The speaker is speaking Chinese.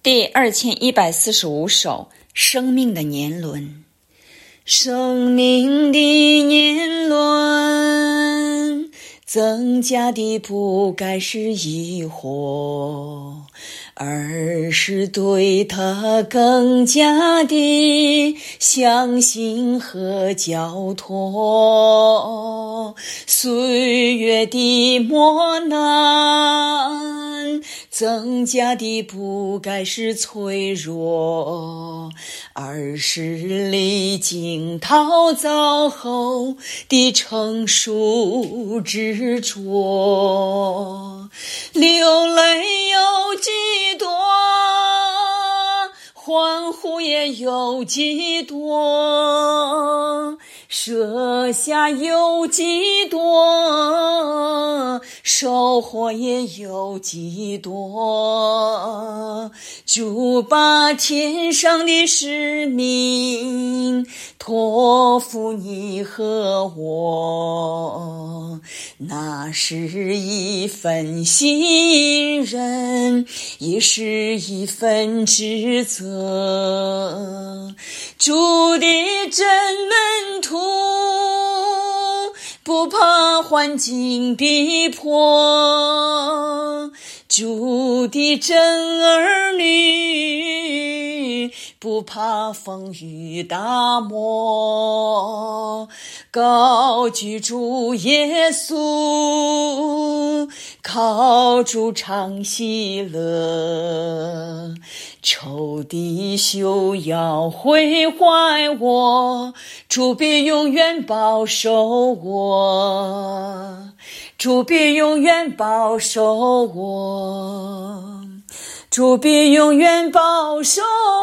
第2145首，生命的年轮。生命的年轮，增加的不该是疑惑，而是对它更加的相信和交托。岁月的磨难，增加的不该是脆弱，而是历经陶造后的成熟执着。流泪有几多，欢呼也有几多，舍下有几多，收获也有几多。主把天上的使命托付你和我，那是一份信任，也是一份职责。主的真门徒，不怕环境逼迫，主的真儿女，不怕风雨打磨。高举主耶稣，靠主常喜乐。仇敌休要毁坏我，主必永远保守我，主必永远保守我，主必永远保守